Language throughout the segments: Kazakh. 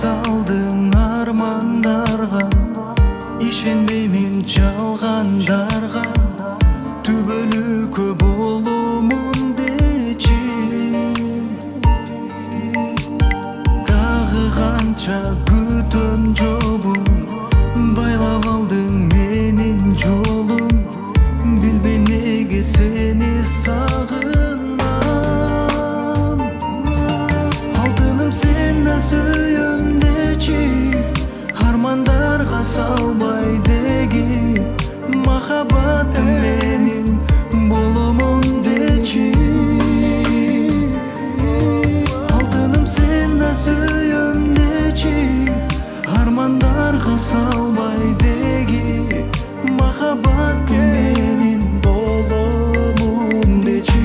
салдың армандарға, ишенбеймін жалғандарға, түбөлү көп болумун дечи. Дагы канча күтөм жобун, байлап алдың менин жолум, билбейм неге сени сагынам. Алтыным сени сүйөм дечи, армандарга салбай деги, махаббатым менин болумун дечи. Алтыным сени сүйөм дечи, армандарга салбай деги, махаббатым менин болумун дечи.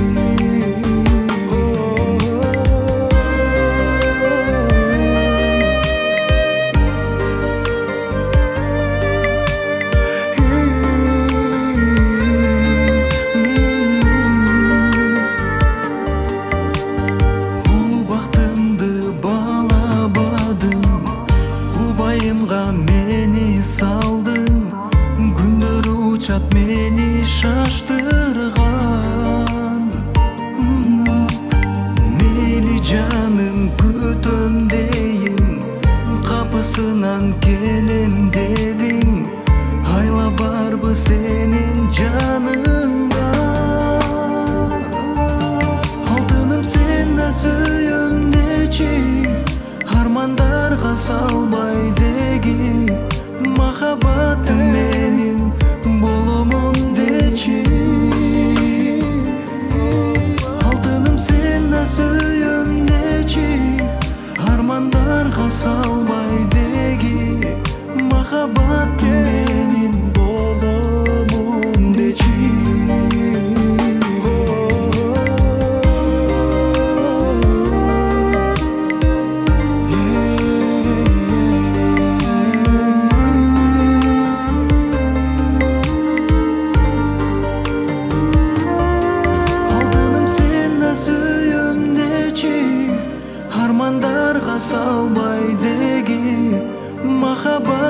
Мени салдың, күндөр учат мени шаштырган. Мейли жаным күтөм дейин, капысынан келем дедиң, айла барбы сенин жаныңда. Алтыным сени сүйөм дечи, армандарга салбай деги, махаббатым менин болумун дечи. Алтыным сени сүйөм дечи, армандарга салбай деги, махаббатым менин болумун дечи. Армандарга салбай деги, махаббат